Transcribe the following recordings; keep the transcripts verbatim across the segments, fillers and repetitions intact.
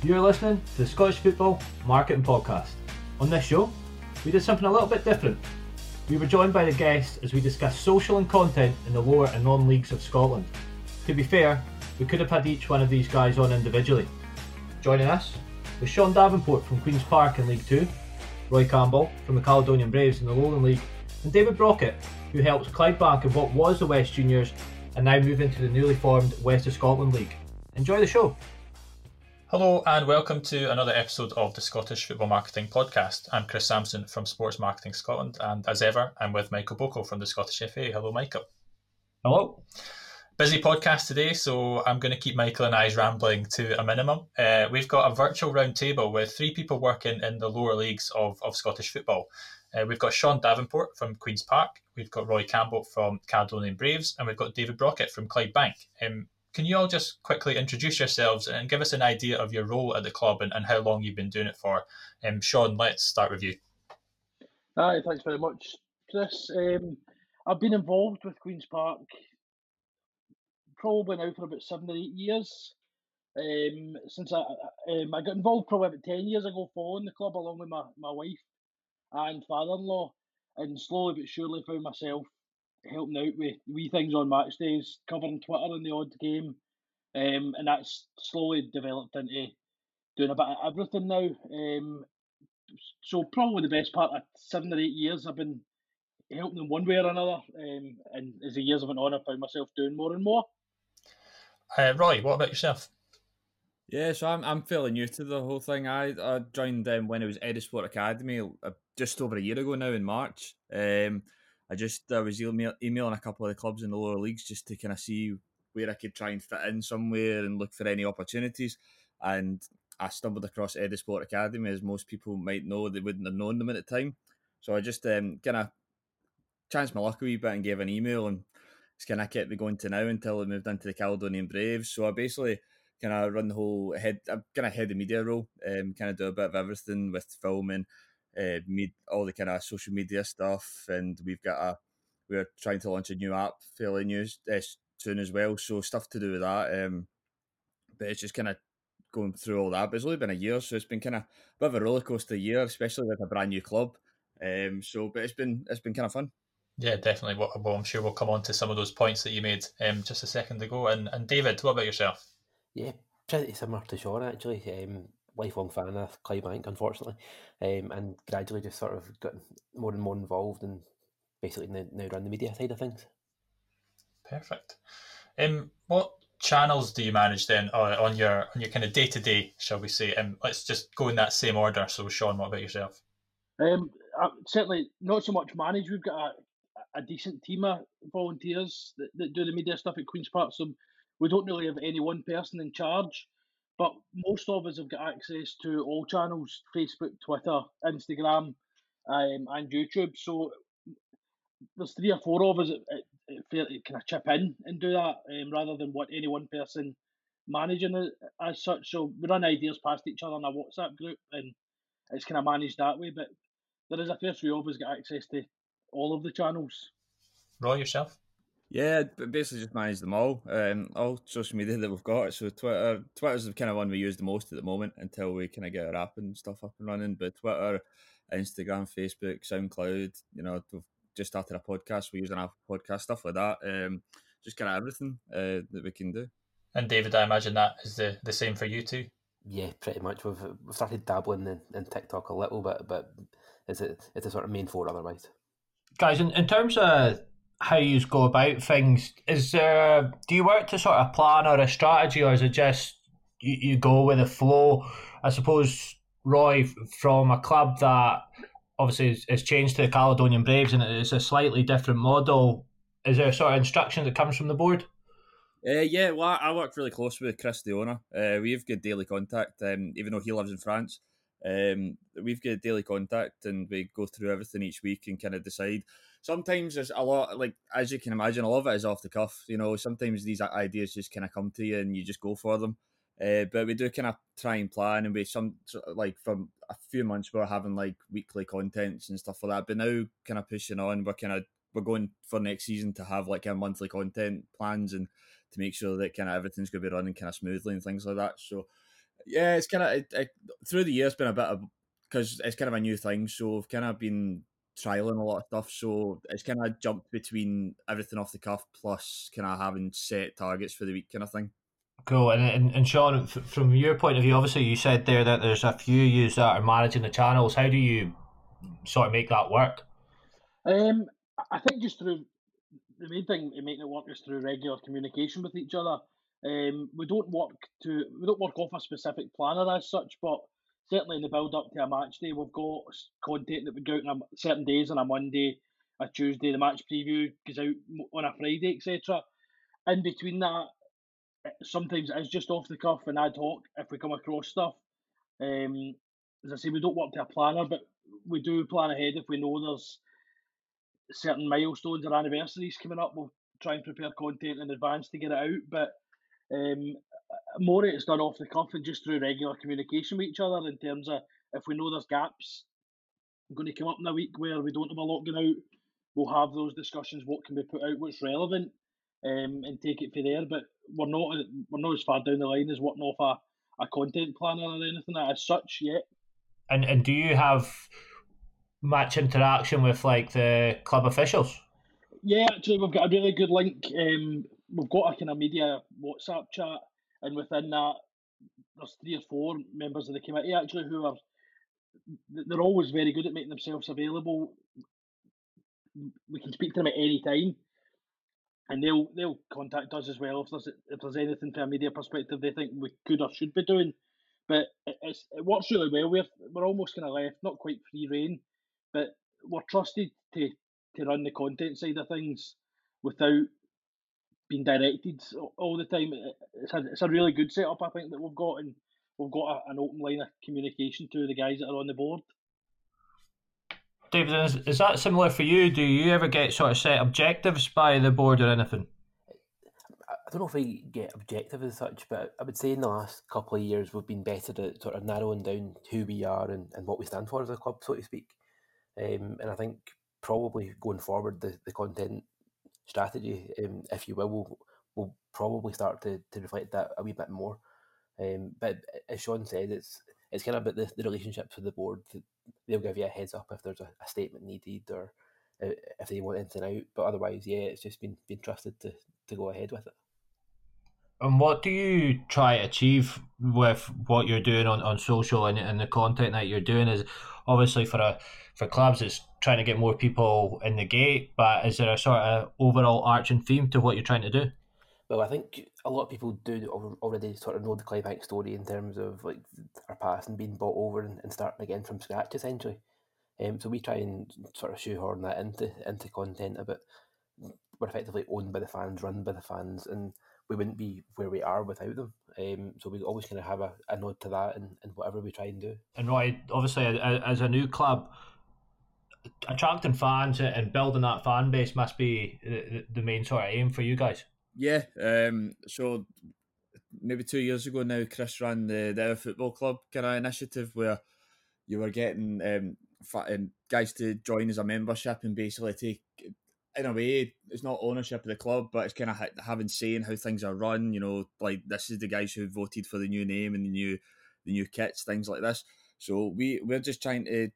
You're listening to the Scottish Football Marketing Podcast. On this show, we did something a little bit different. We were joined by the guests as we discussed social and content in the lower and non-leagues of Scotland. To be fair, we could have had each one of these guys on individually. Joining us was Sean Davenport from Queen's Park in League two, Roy Campbell from the Caledonian Braves in the Lowland League, and David Brockett, who helped Clydebank in what was the West Juniors and now move into the newly formed West of Scotland League. Enjoy the show. Hello and welcome to another episode of the Scottish Football Marketing Podcast. I'm Chris Sampson from Sports Marketing Scotland, and as ever, I'm with Michael Boko from the Scottish F A. Hello, Michael. Hello. Busy podcast today, so I'm going to keep Michael and I's rambling to a minimum. Uh, we've got a virtual round table with three people working in the lower leagues of, of Scottish football. Uh, we've got Sean Davenport from Queen's Park, we've got Roy Campbell from Caledonian Braves, and we've got David Brockett from Clydebank. Um, Can you all just quickly introduce yourselves and give us an idea of your role at the club and, and how long you've been doing it for? Um, Sean, let's start with you. Hi, thanks very much, Chris. Um, I've been involved with Queen's Park probably now for about seven or eight years. Um, since I um, I got involved probably about ten years ago following the club along with my, my wife and father-in-law, and slowly but surely found myself helping out with wee things on match days, covering Twitter in the odd game, um, and that's slowly developed into doing a bit of everything now. Um, so probably the best part of seven or eight years I've been helping in one way or another, um, and as the years have went on, I found myself doing more and more. Uh, Roy, what about yourself? Yeah, so I'm I'm fairly new to the whole thing. I, I joined them when it was Eddissport Academy uh, just over a year ago now in March. Um, I just I was email, emailing a couple of the clubs in the lower leagues just to kind of see where I could try and fit in somewhere and look for any opportunities. And I stumbled across Eddissport Academy, as most people might know. They wouldn't have known them at the time. So I just um, kind of chanced my luck a wee bit and gave an email, and it's kind of kept me going to now until I moved into the Caledonian Braves. So I basically kind of run the whole head, I'm kind of head of media role, um, kind of do a bit of everything with filming, uh, meet all the kind of social media stuff, and we've got a, we're trying to launch a new app fairly new uh, soon as well, so stuff to do with that. Um, but it's just kind of going through all that. But it's only been a year, so it's been kind of a bit of a roller coaster year, especially with a brand new club. Um, so, but it's been it's been kind of fun. Yeah, definitely. Well, well, I'm sure we'll come on to some of those points that you made um, just a second ago. And, and David, what about yourself? Yeah, pretty similar to Sean actually. Um, lifelong fan of Clydebank, unfortunately, um, and gradually just sort of got more and more involved and basically now, now run the media side of things. Perfect. Um, what channels do you manage then uh, on your on your kind of day to day, shall we say? Um, let's just go in that same order. So, Sean, what about yourself? Um, uh, certainly not so much managed. We've got a, a decent team of volunteers that, that do the media stuff at Queen's Park, so we don't really have any one person in charge. But most of us have got access to all channels: Facebook, Twitter, Instagram, um, and YouTube. So there's three or four of us that, that, that kind of chip in and do that, um, rather than what any one person managing it as such. So we run ideas past each other in a WhatsApp group, and it's kind of managed that way. But there is a fair few of us get access to all of the channels. Roy, yourself? Yeah, but basically just manage them all. Um, all social media that we've got. So Twitter, Twitter's the kind of one we use the most at the moment until we kind of get our app and stuff up and running. But Twitter, Instagram, Facebook, SoundCloud. You know, we've just started a podcast. We use an app podcast, stuff like that. Um, just kind of everything uh, that we can do. And David, I imagine that is the, the same for you too. Yeah, pretty much. We've we've started dabbling in, in TikTok a little bit, but it's a it's a sort of main four otherwise. Guys, in, in terms of how you go about things, is there do you work to sort of plan or a strategy, or is it just you, you go with the flow? I suppose, Roy, from a club that obviously is, is changed to the Caledonian Braves and it's a slightly different model, is there sort of instruction that comes from the board? Uh, yeah, well, I, I work really close with Chris, the owner. Uh, we have good daily contact, um, even though he lives in France. Um, we've got daily contact, and we go through everything each week and kind of decide. Sometimes there's a lot, like as you can imagine, a lot of it is off the cuff. You know, sometimes these ideas just kind of come to you and you just go for them. Uh, but we do kind of try and plan, and we some like from a few months we we're having like weekly contents and stuff like that. But now, kind of pushing on, we're kind of we're going for next season to have like a monthly content plans and to make sure that kind of everything's going to be running kind of smoothly and things like that. So Yeah, it's kind of it, it, through the years been a bit of, because it's kind of a new thing, so I've kind of been trialing a lot of stuff. So it's kind of jumped between everything off the cuff plus kind of having set targets for the week kind of thing. Cool. And, and and Sean, f- from your point of view, obviously you said there that there's a few yous that are managing the channels. How do you sort of make that work? Um, I think just through the main thing in making it work is through regular communication with each other. Um, we don't work to we don't work off a specific planner as such, but certainly in the build up to a match day, we've got content that we go out on a, certain days on a Monday, a Tuesday. The match preview goes out on a Friday, et cetera. In between that, sometimes it is just off the cuff and ad hoc if we come across stuff. Um, as I say, we don't work to a planner, but we do plan ahead if we know there's certain milestones or anniversaries coming up. We'll try and prepare content in advance to get it out, but um, more it's done off the cuff and just through regular communication with each other in terms of if we know there's gaps going to come up in a week where we don't have a lot going out, we'll have those discussions, what can be put out, what's relevant, um, and take it from there. But we're not we're not as far down the line as working off a, a content planner or anything as such yet. And and do you have much interaction with like the club officials? Yeah, actually, we've got a really good link. Um, we've got a kind of media WhatsApp chat, and within that, there's three or four members of the committee actually who are they're always very good at making themselves available. We can speak to them at any time, and they'll they'll contact us as well if there's if there's anything from a media perspective they think we could or should be doing. But it, it's, it works really well. We're we're almost kind of left not quite free reign, but we're trusted to to run the content side of things without being directed all the time. It's a, it's a really good setup, I think, that we've got, and we've got a, an open line of communication to the guys that are on the board. David, is, is that similar for you? Do you ever get sort of set objectives by the board or anything? I don't know if we get objective as such, but I would say in the last couple of years we've been better at sort of narrowing down who we are and, and what we stand for as a club, so to speak. Um, and I think probably going forward, the, the content strategy, um, if you will, will, will probably start to, to reflect that a wee bit more. Um, but as Sean said, it's it's kind of about the, the relationships with the board. They'll give you a heads up if there's a, a statement needed or uh, if they want anything out. But otherwise, yeah, it's just been, been trusted to, to go ahead with it. And what do you try to achieve with what you're doing on, on social and, and the content that you're doing? Is obviously for a for clubs, it's trying to get more people in the gate, but is there a sort of overall arching theme to what you're trying to do? Well, I think a lot of people do already sort of know the Clydebank story in terms of like our past and being bought over and, and starting again from scratch, essentially. Um, so we try and sort of shoehorn that into into content about we're effectively owned by the fans, run by the fans, and we wouldn't be where we are without them. Um, so we always kind of have a, a nod to that in, in whatever we try and do. And Roy, obviously, as a new club, attracting fans and building that fan base must be the main sort of aim for you guys. Yeah, um, so maybe two years ago now, Chris ran the, the Our Football Club kind of initiative where you were getting um, fa- guys to join as a membership and basically take, in a way, it's not ownership of the club, but it's kind of having say in how things are run. You know, like this is the guys who voted for the new name and the new the new kits, things like this. So we we're just trying to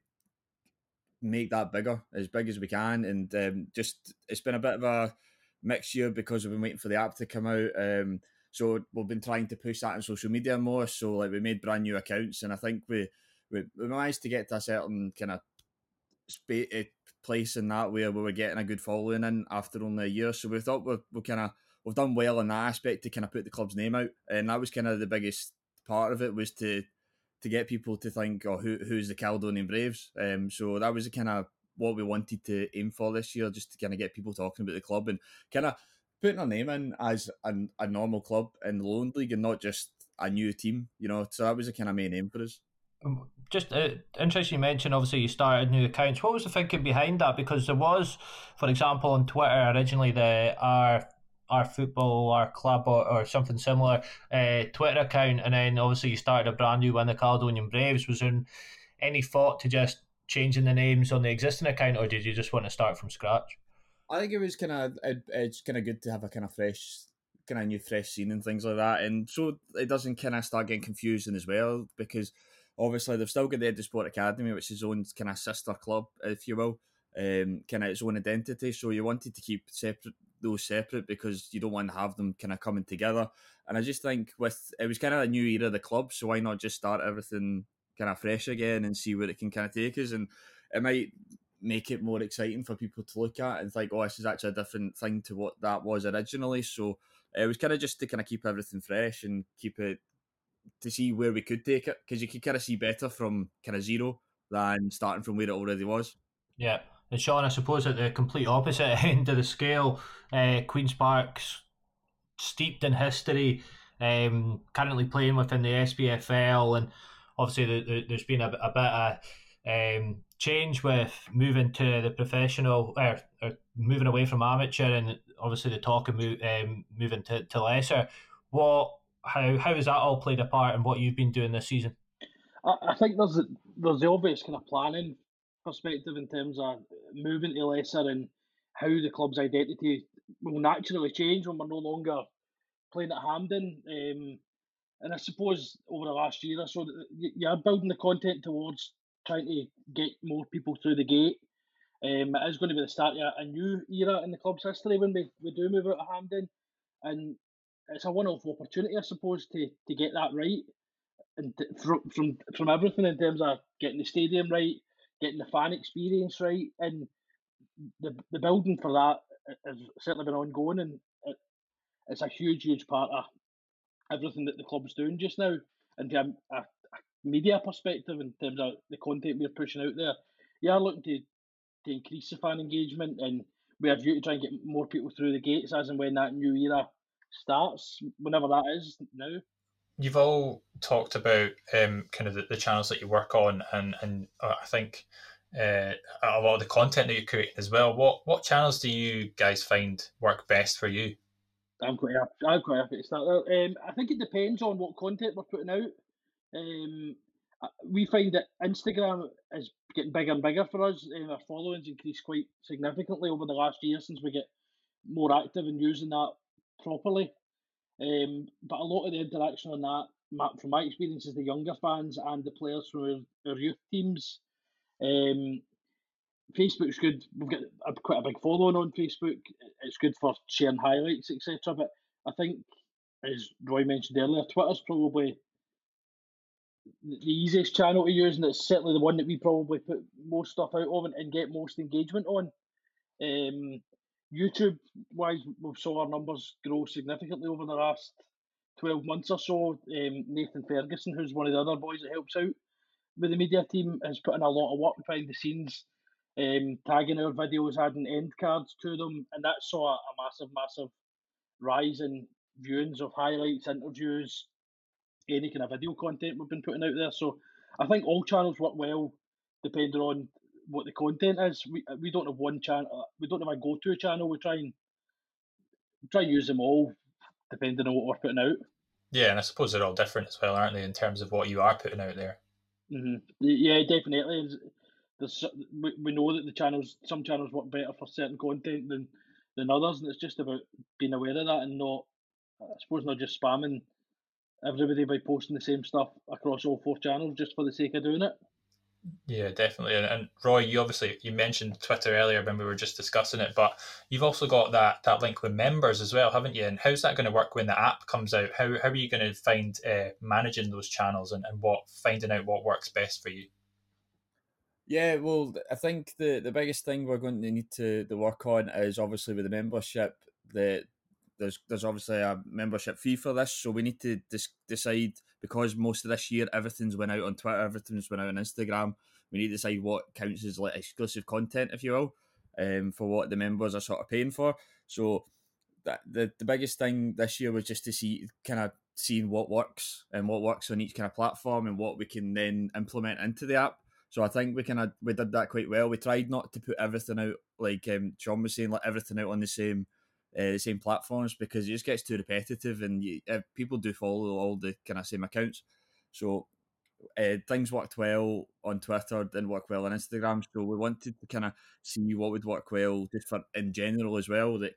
make that bigger, as big as we can, and um, just it's been a bit of a mixed year because we've been waiting for the app to come out. Um, so we've been trying to push that on social media more. So like we made brand new accounts, and I think we we, we managed to get to a certain kind of space. place in that where we were getting a good following in after only a year. So we thought we're, we're kind of we've done well in that aspect to kind of put the club's name out, and that was kind of the biggest part of it, was to to get people to think, oh, who who's the Caledonian Braves? Um, so that was kind of what we wanted to aim for this year, just to kind of get people talking about the club and kind of putting our name in as a, a normal club in the Lowland League and not just a new team, you know. So that was the kind of main aim for us. Just uh, interesting you mentioned, obviously, you started new accounts. What was the thinking behind that? Because there was, for example, on Twitter originally the our our football, our club, or, or something similar uh, Twitter account, and then obviously you started a brand new one, the Caledonian Braves. Was there any thought to just changing the names on the existing account, or did you just want to start from scratch? I think it was kind of it, it's kind of good to have a kind of fresh kind of new fresh scene and things like that, and so it doesn't kind of start getting confusing as well, because obviously they've still got the Eddie Academy, which is its own kind of sister club, if you will, um, kind of its own identity. So you wanted to keep separate those separate because you don't want to have them kind of coming together. And I just think with it was kind of a new era of the club, so why not just start everything kind of fresh again and see where it can kind of take us, and it might make it more exciting for people to look at and think, oh, this is actually a different thing to what that was originally. So it was kind of just to kind of keep everything fresh and keep it to see where we could take it, because you could kind of see better from kind of zero than starting from where it already was. Yeah, and Sean, I suppose at the complete opposite end of the scale, uh, Queen's Park's steeped in history, um, currently playing within the S P F L, and obviously the, the, there's been a, a bit of um, change with moving to the professional, or, or moving away from amateur, and obviously the talk of move, um, moving to, to lesser. What, how how has that all played a part in what you've been doing this season? I, I think there's there's the obvious kind of planning perspective in terms of moving to lesser and how the club's identity will naturally change when we're no longer playing at Hampden. Um, and I suppose over the last year or so, you're building the content towards trying to get more people through the gate. Um, it is going to be the start of a new era in the club's history when we, we do move out of Hampden. And it's a one-off opportunity, I suppose, to, to get that right. And to, from, from from everything in terms of getting the stadium right, getting the fan experience right, and the the building for that has certainly been ongoing, and it, it's a huge, huge part of everything that the club's doing just now, and from a, a media perspective in terms of the content we're pushing out there. You are looking to, to increase the fan engagement, and we are due to try and get more people through the gates as and when that new era starts, whenever that is now. You've all talked about um, kind of the, the channels that you work on, and and uh, I think uh, a lot of the content that you create as well. What what channels do you guys find work best for you? I'm quite happy. I'm quite happy to start there. Um, I think it depends on what content we're putting out. Um, we find that Instagram is getting bigger and bigger for us, and our followings increased quite significantly over the last year since we get more active in using that properly. Um, but a lot of the interaction on that, from my experience, is the younger fans and the players from our, our youth teams. Um, Facebook's good. We've got a, quite a big following on Facebook. It's good for sharing highlights, et cetera. But I think, as Roy mentioned earlier, Twitter's probably the easiest channel to use, and it's certainly the one that we probably put most stuff out of and, and get most engagement on. Um, YouTube wise, we saw our numbers grow significantly over the last twelve months or so. Um, Nathan Ferguson, who's one of the other boys that helps out with the media team, has put in a lot of work behind the scenes, um, tagging our videos, adding end cards to them, and that saw a, a massive, massive rise in viewings of highlights, interviews, any kind of video content we've been putting out there. So I think all channels work well depending on what the content is. We we don't have one channel. We don't have a go-to channel. We try and try and use them all depending on what we're putting out. Yeah, and I suppose they're all different as well, aren't they, in terms of what you are putting out there? Mm-hmm. Yeah, definitely. There's, we, we know that the channels, some channels work better for certain content than than others, and it's just about being aware of that and not, I suppose, not just spamming everybody by posting the same stuff across all four channels just for the sake of doing it. Yeah, definitely. And, and Roy, you obviously you mentioned Twitter earlier when we were just discussing it, but you've also got that that link with members as well, haven't you? And how's that going to work when the app comes out? How how are you going to find uh, managing those channels and, and what finding out what works best for you? Yeah, well, I think the, the biggest thing we're going to need to, to work on is obviously with the membership. The there's there's obviously a membership fee for this, so we need to dis- decide, because most of this year everything's went out on Twitter, everything's went out on Instagram. We need to decide what counts as like exclusive content, if you will, um, for what the members are sort of paying for. So that the the biggest thing this year was just to see kind of seeing what works and what works on each kind of platform and what we can then implement into the app. So I think we kind of we did that quite well. We tried not to put everything out, like um, John was saying, like everything out on the same uh, the same platforms, because it just gets too repetitive, and you, uh, people do follow all the kind of same accounts. So uh, things worked well on Twitter, didn't work well on Instagram. So we wanted to kind of see what would work well just for in general as well, that could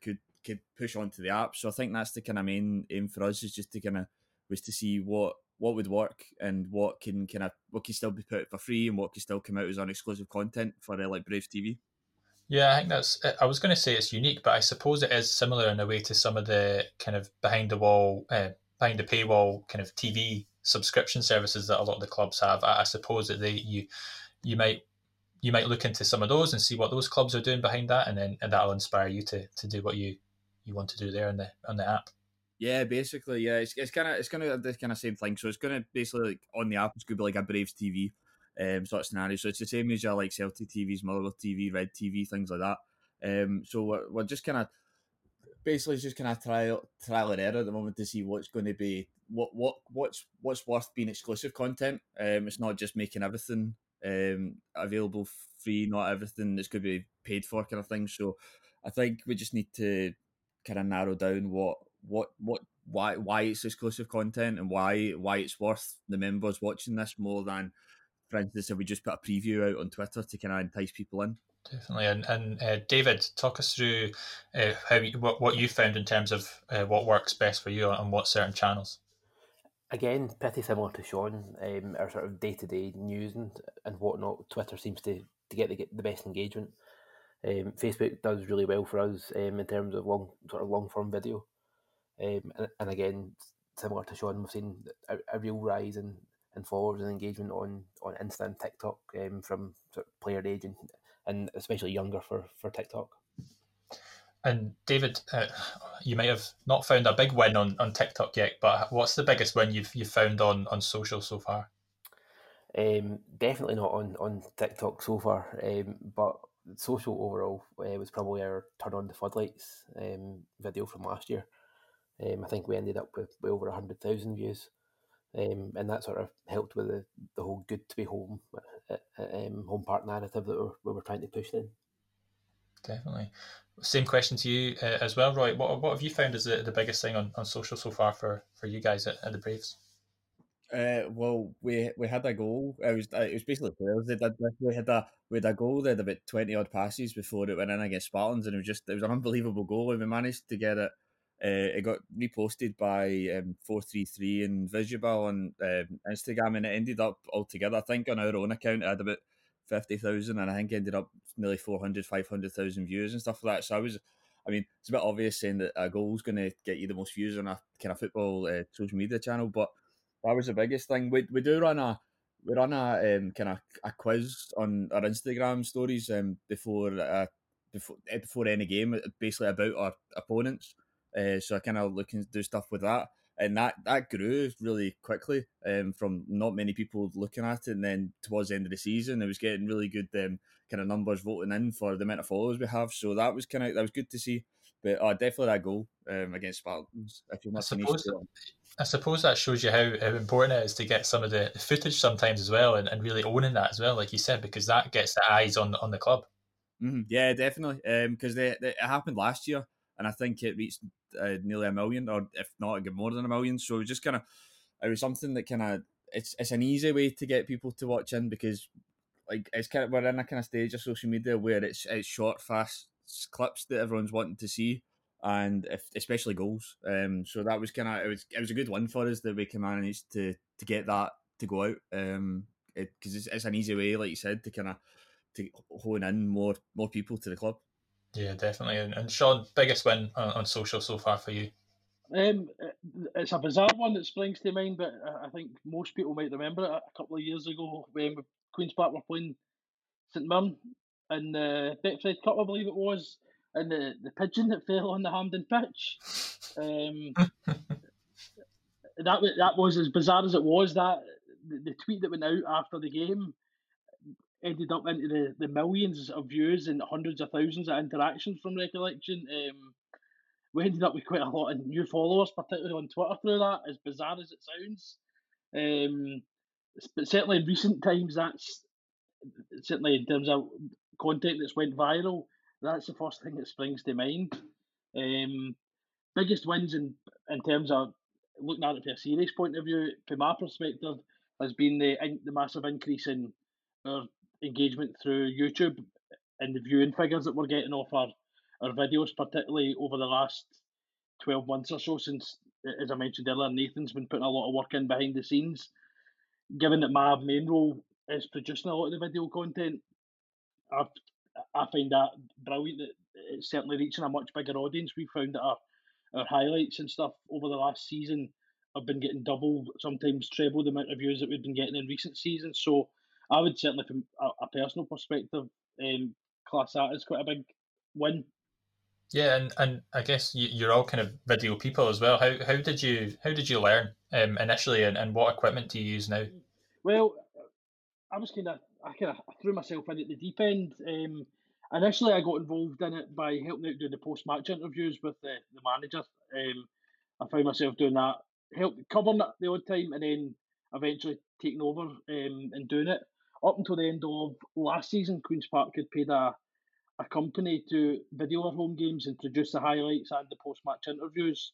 could push onto the app. So I think that's the kind of main aim for us, is just to kind of was to see what what would work and what can kind of what can still be put for free and what can still come out as unexclusive content for uh, like Braves T V. Yeah, I think that's. I was going to say it's unique, but I suppose it is similar in a way to some of the kind of behind the wall, uh, behind the paywall kind of T V subscription services that a lot of the clubs have. I, I suppose that they you you might you might look into some of those and see what those clubs are doing behind that, and then and that'll inspire you to to do what you you want to do there on the on the app. Yeah, basically, yeah, it's it's kind of it's kind of the kind of same thing. So it's going to basically like on the app, it's going to be like a Braves T V um, sort of scenario. So it's the same as your like Celtic T Vs, Motherwell T V, Red T V, things like that. Um, so we're, we're just kind of basically just kind of trial trial and error at the moment to see what's going to be what what what's what's worth being exclusive content. Um, it's not just making everything um available free, not everything that's going to be paid for, kind of thing. So I think we just need to kind of narrow down what what what why why it's exclusive content and why why it's worth the members watching this more than, for instance, if we just put a preview out on Twitter to kind of entice people in. Definitely, and and uh, David, talk us through uh, how you, what what you found in terms of uh, what works best for you on what certain channels. Again, pretty similar to Sean, um, our sort of day to day news and and whatnot. Twitter seems to to get the the best engagement. Um, Facebook does really well for us um, in terms of long sort of long form video. Um, and, and again, similar to Sean, we've seen a, a real rise in, in followers and engagement on, on Insta and TikTok um, from sort of player age and, and especially younger for, for TikTok. And David, uh, you might have not found a big win on, on TikTok yet, but what's the biggest win you've you've found on, on social so far? Um, definitely not on, on TikTok so far, um, but social overall uh, was probably our Turn on the Floodlights um, video from last year. Um, I think we ended up with, with over one hundred thousand views, um, and that sort of helped with the, the whole good to be home uh, um, home park narrative that we were, we were trying to push then. Definitely. Same question to you uh, as well, Roy. What what have you found as the, the biggest thing on, on social so far for, for you guys at, at the Braves? Uh, well, we we had a goal. It was it was basically players. They did this. We had a we had a goal. They had about twenty odd passes before it went in against Spartans, and it was just it was an unbelievable goal. And we managed to get it. Uh, it got reposted by um, four three three and Visual on um, Instagram, and it ended up altogether, I think, on our own account, it had about fifty thousand, and I think it ended up nearly four hundred, five hundred thousand views and stuff like that. So I was, I mean, it's a bit obvious saying that a goal's going to get you the most views on a kind of football uh, social media channel, but that was the biggest thing. We we do run a we run a um, kind of a quiz on our Instagram stories um, before uh, before before any game, basically about our opponents. Uh, so I kind of look and do stuff with that, and that that grew really quickly um, from not many people looking at it, and then towards the end of the season, it was getting really good um, kind of numbers voting in for the amount of followers we have. So that was kind of that was good to see. But uh, definitely that goal um, against Spartans. If you're I not suppose I suppose that shows you how, how important it is to get some of the footage sometimes as well, and, and really owning that as well, like you said, because that gets the eyes on on the club. Mm-hmm. Yeah, definitely. Because um, they, they, it happened last year, and I think it reached uh, nearly a million, or if not, more than a million. So it was just kind of, it was something that kind of, it's it's an easy way to get people to watch in, because like it's kind of we're in a kind of stage of social media where it's it's short, fast clips that everyone's wanting to see, and if, especially goals. Um, so that was kind of it was it was a good win for us that we can manage to to get that to go out. Um, because it, it's, it's an easy way, like you said, to kind of to hone in more more people to the club. Yeah, definitely. And, and Sean, biggest win on, on social so far for you? Um, it's a bizarre one that springs to mind, but I think most people might remember it a couple of years ago when Queen's Park were playing St Mirren in the Betfred Cup, I believe it was, and the, the pigeon that fell on the Hampden pitch. Um, that that was as bizarre as it was. That the, the tweet that went out after the game ended up into the, the millions of views and hundreds of thousands of interactions from recollection. Um, we ended up with quite a lot of new followers, particularly on Twitter through that, as bizarre as it sounds. Um, but certainly in recent times, that's certainly in terms of content that's went viral, that's the first thing that springs to mind. Um, biggest wins in, in terms of looking at it from a serious point of view, from my perspective, has been the the massive increase in our engagement through YouTube and the viewing figures that we're getting off our, our videos, particularly over the last twelve months or so, since, as I mentioned earlier, Nathan's been putting a lot of work in behind the scenes. Given that my main role is producing a lot of the video content, I've, I find that brilliant that it's certainly reaching a much bigger audience. We found that our, our highlights and stuff over the last season have been getting double, sometimes treble the amount of views that we've been getting in recent seasons. So I would certainly, from a, a personal perspective, um, class that as quite a big win. Yeah, and, and I guess you, you're all kind of video people as well. How how did you how did you learn um, initially, and, and what equipment do you use now? Well, I was kind of I kind of threw myself in at the deep end. Um, initially, I got involved in it by helping out doing the post match interviews with the, the manager. Um, I found myself doing that, help covering it the odd time, and then eventually taking over um, and doing it up until the end of last season. Queen's Park had paid a a company to video our home games and produce the highlights and the post match interviews.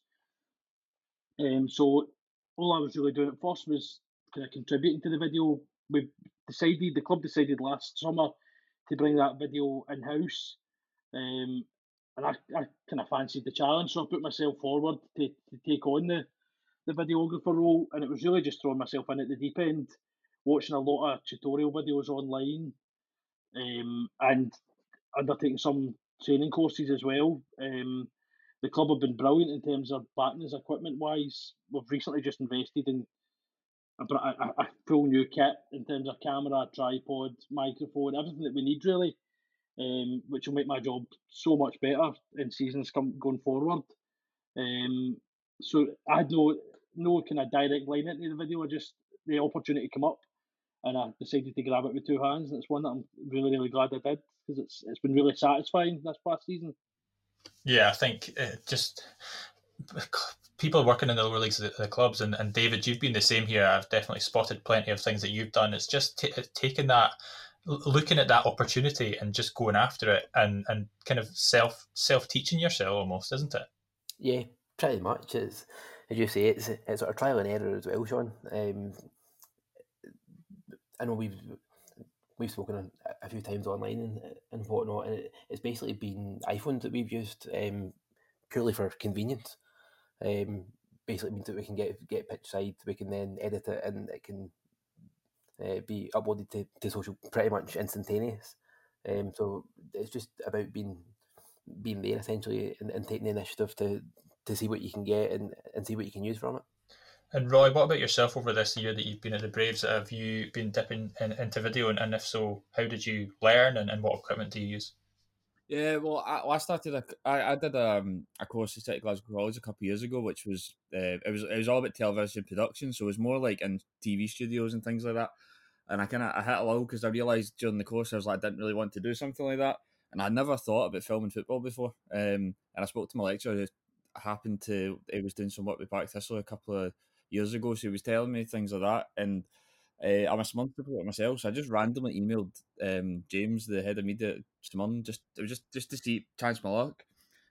Um, so all I was really doing at first was kind of contributing to the video. We decided, the club decided last summer to bring that video in house, um, and I, I kind of fancied the challenge, so I put myself forward to, to take on the, the videographer role, and it was really just throwing myself in at the deep end, watching a lot of tutorial videos online, um, and undertaking some training courses as well. Um, the club have been brilliant in terms of backing us equipment wise. We've recently just invested in a, a, a full new kit in terms of camera, tripod, microphone, everything that we need really, um, which will make my job so much better in seasons come going forward. Um, so I had no no kind of direct line into the video. I just the opportunity came up, and I decided to grab it with two hands, and it's one that I'm really, really glad I did, because it's it's been really satisfying this past season. Yeah, I think uh, just people working in the lower leagues of the, the clubs, and, and David, you've been the same here. I've definitely spotted plenty of things that you've done. It's just t- taking that, looking at that opportunity and just going after it, and, and kind of self self teaching yourself almost, isn't it? Yeah, pretty much. It's, as you say, it's it's sort of trial and error as well, Sean. Um, I know we've we've spoken a few times online and, and whatnot, and it, it's basically been iPhones that we've used um, purely for convenience. Um, basically means that we can get get pitch side, we can then edit it, and it can uh, be uploaded to, to social pretty much instantaneous. Um, so it's just about being being there essentially, and, and taking the initiative to to see what you can get and, and see what you can use from it. And Roy, what about yourself over this year that you've been at the Braves? Have you been dipping in, into video, and, and if so, how did you learn, and, and what equipment do you use? Yeah, well, I, I started. A, I, I did um, a course at City Glasgow College a couple of years ago, which was uh, it was it was all about television production. So it was more like in T V studios and things like that. And I kind of I hit a lull because I realised during the course I was like I didn't really want to do something like that, and I never thought about filming football before. Um, and I spoke to my lecturer who happened to he was doing some work with Park Thistle a couple of years ago, so he was telling me things like that, and uh, I'm a Smurn supporter myself, so I just randomly emailed um, James, the head of media at Smurn, just it was just just to see chance my luck,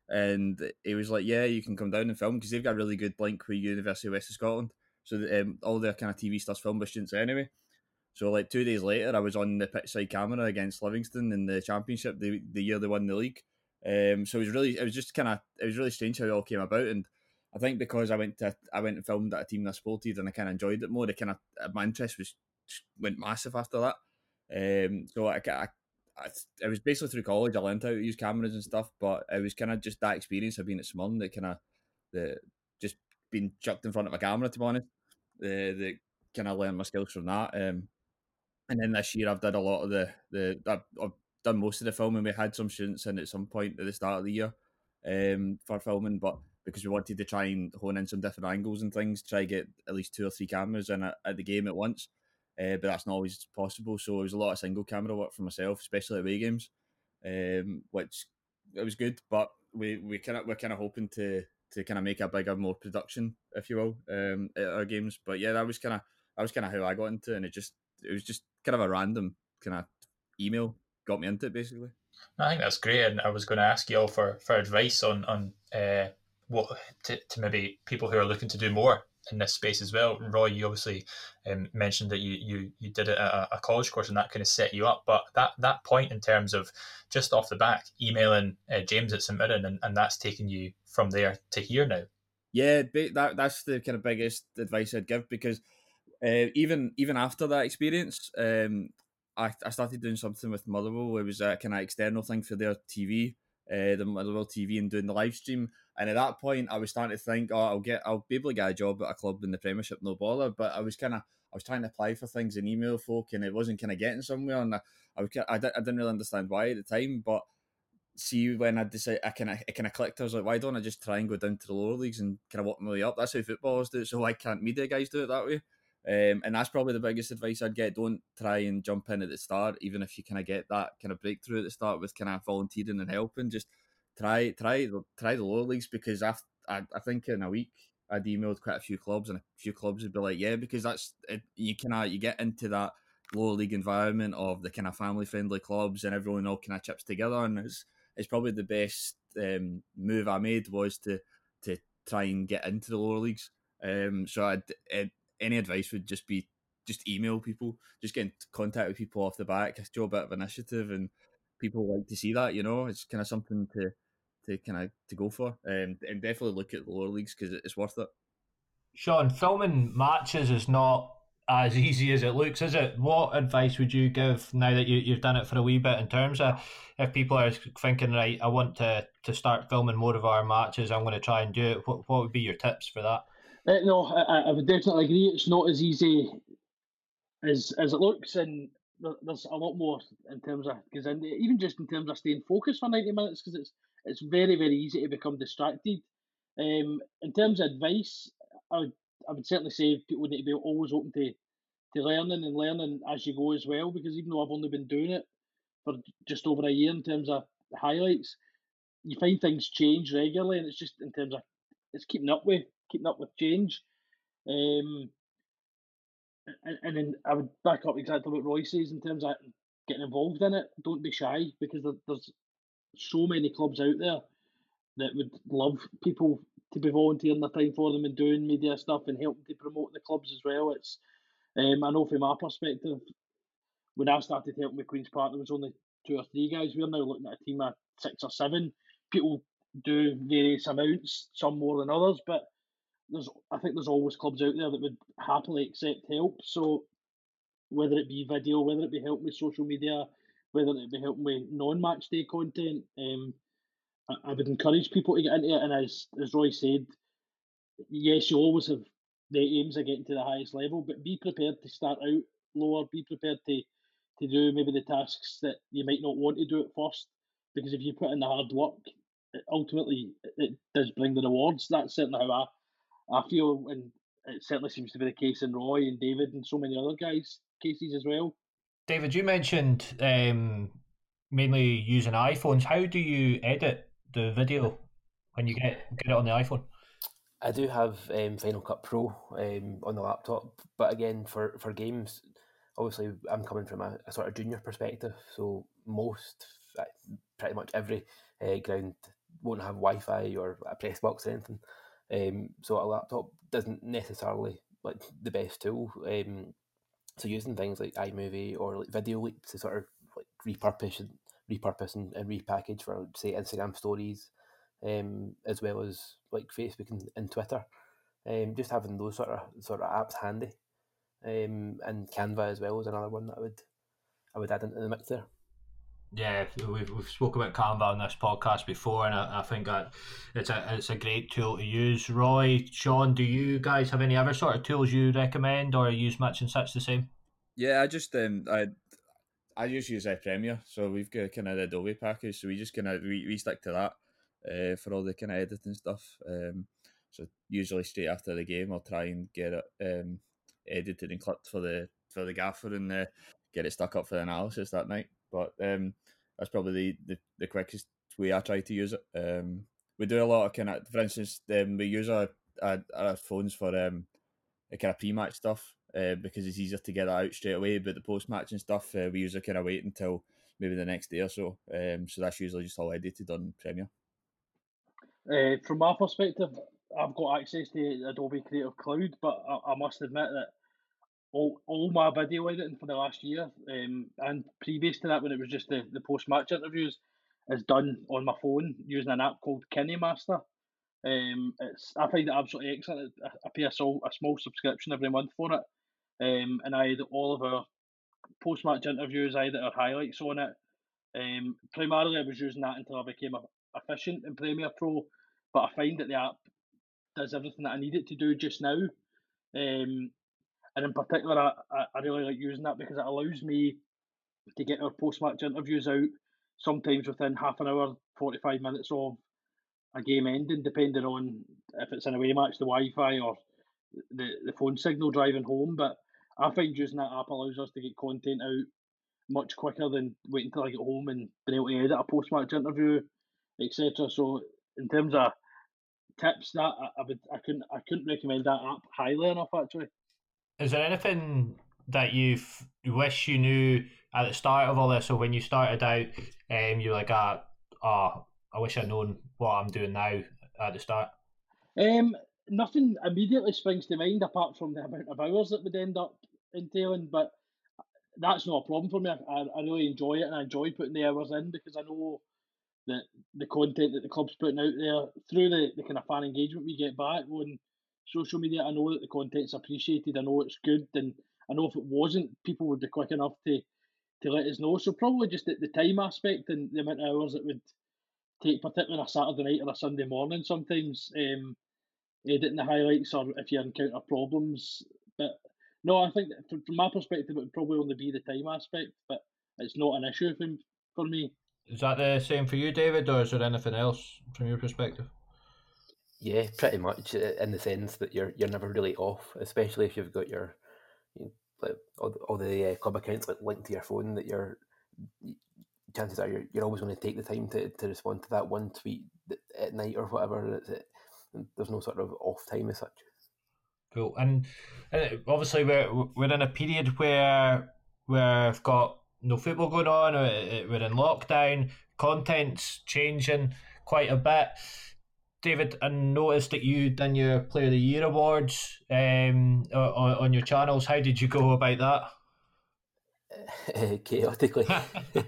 and he was like, "Yeah, you can come down and film because they've got a really good link with University of West of Scotland, so um, all their kind of T V stuff's filmed by students anyway." So like two days later, I was on the pitch side camera against Livingston in the Championship the the year they won the league. Um, so it was really, it was just kind of, it was really strange how it all came about, and I think because I went to, I went and filmed at a team that I supported, and I kind of enjoyed it more. The kind of my interest was went massive after that. Um, so I, I, I, it was basically through college I learned how to use cameras and stuff, but it was kind of just that experience of being at Smurn that kind of the just being chucked in front of a camera, to be honest. The the kind of learned my skills from that. Um, and then this year I've done a lot of the the I've, I've done most of the filming. We had some students in at some point at the start of the year um, for filming, but because we wanted to try and hone in some different angles and things, try to get at least two or three cameras in at, at the game at once. Uh, but that's not always possible. So it was a lot of single camera work for myself, especially at away games, um, which it was good. But we we kind of we're kind of hoping to to kind of make a bigger, more production, if you will, um, at our games. But yeah, that was kind of that was kind of how I got into it, and it just it was just kind of a random kind of email got me into it, basically. I think that's great, and I was going to ask you all for, for advice on on uh, what to, to maybe people who are looking to do more in this space as well. Roy, you obviously um, mentioned that you, you you did it at a, a college course, and that kind of set you up. But that that point in terms of just off the back, emailing uh, James at St Mirren, and, and that's taken you from there to here now. Yeah, that that's the kind of biggest advice I'd give, because uh, even even after that experience, um, I, I started doing something with Motherwell. It was a kind of external thing for their T V, uh, the Motherwell T V, and doing the live stream. And at that point, I was starting to think, oh, I'll get, I'll be able to get a job at a club in the Premiership, no bother. But I was kind of, I was trying to apply for things and email folk, and it wasn't kind of getting somewhere. And I, I, was, I, I didn't really understand why at the time, but see, when I decided, I kind of, it kind of clicked. I was like, why don't I just try and go down to the lower leagues and kind of work my way up? That's how footballers do it. So why can't media guys do it that way? Um, and that's probably the biggest advice I'd get. Don't try and jump in at the start, even if you kind of get that kind of breakthrough at the start with kind of volunteering and helping. Just try, try, try the lower leagues, because I, I, I think in a week I'd emailed quite a few clubs, and a few clubs would be like, yeah, because that's it, you kind of you get into that lower league environment of the kind of family friendly clubs, and everyone all kind of chips together, and it's it's probably the best um, move I made was to to try and get into the lower leagues. Um, so I'd, I'd, any advice would just be just email people, just get in contact with people off the back, show a bit of initiative, and people like to see that. You know, it's kind of something to to kind of to go for, um, and definitely look at the lower leagues because it's worth it. Sean, filming matches is not as easy as it looks, is it? What advice would you give now that you, you've done it for a wee bit, in terms of if people are thinking, right, I want to, to start filming more of our matches, I'm going to try and do it. What, what would be your tips for that? Uh, no, I, I would definitely agree. It's not as easy as as it looks, and there's a lot more in terms of, because even just in terms of staying focused for ninety minutes, because it's it's very very easy to become distracted. Um, in terms of advice, I would I would certainly say people need to be always open to to learning and learning as you go as well, because even though I've only been doing it for just over a year in terms of highlights, you find things change regularly, and it's just in terms of it's keeping up with keeping up with change. Um, and, and then I would back up exactly what Roy says in terms of getting involved in it. Don't be shy, because there, there's so many clubs out there that would love people to be volunteering their time for them and doing media stuff and helping to promote the clubs as well. It's um, I know from my perspective, when I started helping with Queen's Park, there was only two or three guys. We're now looking at a team of six or seven. People do various amounts, some more than others, but there's I think there's always clubs out there that would happily accept help. So whether it be video, whether it be helping with social media, whether it be helping with non-match day content, um, I, I would encourage people to get into it. And as as Roy said, yes, you always have the aims of getting to the highest level, but be prepared to start out lower. Be prepared to to do maybe the tasks that you might not want to do at first, because if you put in the hard work, it ultimately it does bring the rewards. That's certainly how I I feel, and it certainly seems to be the case in Roy and David and so many other guys' cases as well. David, you mentioned um, mainly using iPhones. How do you edit the video when you get get it on the iPhone? I do have um, Final Cut Pro um, on the laptop, but again, for, for games, obviously I'm coming from a, a sort of junior perspective, so most, pretty much every uh, ground won't have Wi-Fi or a press box or anything. Um, so a laptop doesn't necessarily like the best tool. Um, so using things like iMovie or like Video Leap to sort of like repurpose and repurpose and, and repackage for, say, Instagram stories, um, as well as like Facebook and, and Twitter. Um, just having those sort of sort of apps handy, um, and Canva as well is another one that I would I would add into the mix there. Yeah, we've we've spoken about Canva on this podcast before, and I, I think that it's a it's a great tool to use. Roy, Sean, do you guys have any other sort of tools you recommend, or use much and such the same? Yeah, I just um I I just use uh, Premiere, so we've got kind of the Adobe package, so we just kind of we, we stick to that uh, for all the kind of editing stuff. Um, so usually straight after the game, I'll try and get it um edited and clipped for the for the gaffer and uh, get it stuck up for the analysis that night. But um, that's probably the, the, the quickest way I try to use it. Um, we do a lot of kind of, for instance, um, we use our, our, our phones for um, the kind of pre-match stuff uh, because it's easier to get that out straight away. But the post-match and stuff, uh, we usually kind of wait until maybe the next day or so. Um, so that's usually just all edited on Premiere. Uh, from my perspective, I've got access to Adobe Creative Cloud, but I, I must admit that all all my video editing for the last year, um, and previous to that, when it was just the, the post match interviews, is done on my phone using an app called KineMaster. Um, it's I find it absolutely excellent. I, I pay a small a small subscription every month for it, um, and I edit all of our post match interviews. I edit our highlights on it. Um, primarily, I was using that until I became a, efficient in Premiere Pro, but I find that the app does everything that I need it to do just now. Um, and in particular, I, I, I really like using that because it allows me to get our post match interviews out sometimes within half an hour, forty-five minutes of a game ending, depending on if it's an away match, the Wi Fi, or the, the phone signal driving home. But I find using that app allows us to get content out much quicker than waiting until I get home and being able to edit a post match interview, et cetera. So, in terms of tips, that I, I would I couldn't I couldn't recommend that app highly enough. Actually, is there anything that you wish you knew at the start of all this? So when you started out, um, you were like, ah, oh, I wish I'd known what I'm doing now at the start. Um, nothing immediately springs to mind apart from the amount of hours that would end up entailing, but that's not a problem for me. I, I really enjoy it, and I enjoy putting the hours in because I know that the content that the club's putting out there through the, the kind of fan engagement we get back on social media. I know that the content's appreciated. I know it's good, and I know if it wasn't, people would be quick enough to to let us know. So probably just the, the time aspect and the amount of hours it would take, particularly on a Saturday night or a Sunday morning sometimes, um, editing the highlights or if you encounter problems. But no, I think that from, from my perspective, it would probably only be the time aspect, but it's not an issue for, for me. Is that the same for you, David, or is there anything else from your perspective? Yeah, pretty much in the sense that you're you're never really off, especially if you've got your you know, like all, all the uh, club accounts like linked to your phone. That you're chances are you're, you're always going to take the time to, to respond to that one tweet at night or whatever. It's, it, there's no sort of off time as such. Cool, and, and obviously we're we're in a period where we've got no football going on. We're in lockdown. Content's changing quite a bit. David, I noticed that you done your Player of the Year awards um, on, on your channels. How did you go about that? Uh, chaotically. uh,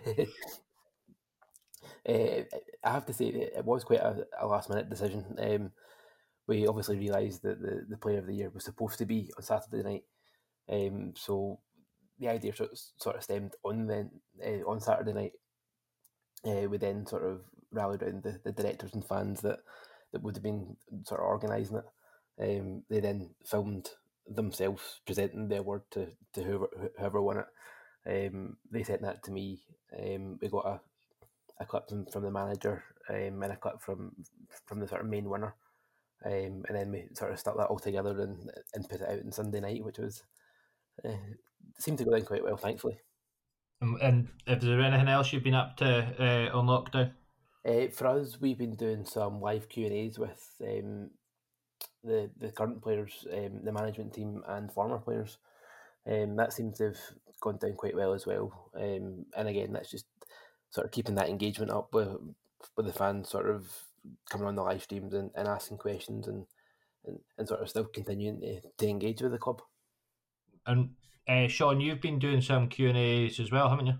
I have to say it was quite a, a last minute decision. Um, we obviously realised that the, the Player of the Year was supposed to be on Saturday night, um, so the idea sort of, sort of stemmed on then uh, on Saturday night. Uh, we then sort of rallied around the, the directors and fans that. that would have been sort of organising it. Um, they then filmed themselves presenting the award to, to whoever, whoever won it. Um, they sent that to me. Um, we got a, a clip from, from the manager um, and a clip from from the sort of main winner. Um, and then we sort of stuck that all together and, and put it out on Sunday night, which was uh, seemed to go down quite well, thankfully. And is there anything else you've been up to uh, on lockdown? Uh, for us, we've been doing some live Q and A's with um, the the current players, um, the management team, and former players. Um, that seems to have gone down quite well as well. Um, and again, that's just sort of keeping that engagement up with with the fans, sort of coming on the live streams and, and asking questions and, and, and sort of still continuing to, to engage with the club. And uh, Sean, you've been doing some Q and A's as well, haven't you?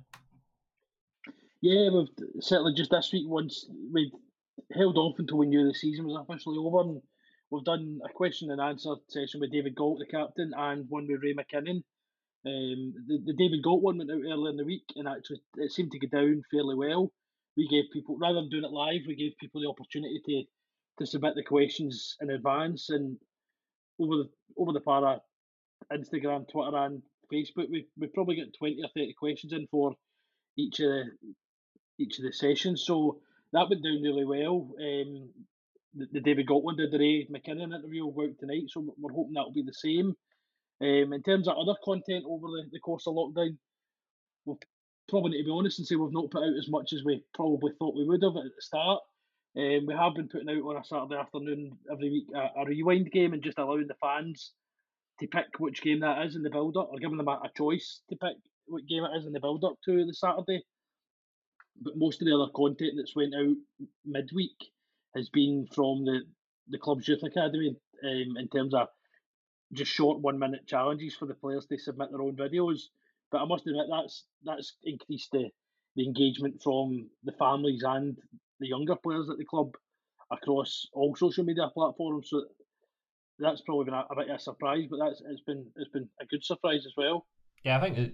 Yeah, we've certainly just this week, once we held off until we knew the season was officially over, and we've done a question and answer session with David Galt, the captain, and one with Ray McKinnon. Um, the, the David Galt one went out earlier in the week, and actually it seemed to go down fairly well. We gave people, rather than doing it live, we gave people the opportunity to to submit the questions in advance, and over the over the para Instagram, Twitter, and Facebook, we we probably got twenty or thirty questions in for each of the each of the sessions, so that went down really well. Um, the, the David Galt one did, the Ray McKinnon interview will go out tonight, so we're hoping that will be the same. Um, in terms of other content over the, the course of lockdown, we'll probably need to be honest and say we've not put out as much as we probably thought we would have at the start. Um, we have been putting out on a Saturday afternoon every week a, a rewind game and just allowing the fans to pick which game that is in the build-up, or giving them a, a choice to pick what game it is in the build-up to the Saturday. But most of the other content that's went out midweek has been from the the club's youth academy um, in terms of just short one minute challenges for the players to submit their own videos. But I must admit that's that's increased the, the engagement from the families and the younger players at the club across all social media platforms. So that's probably been a, a bit of a surprise, but that's it's been it's been a good surprise as well. Yeah, I think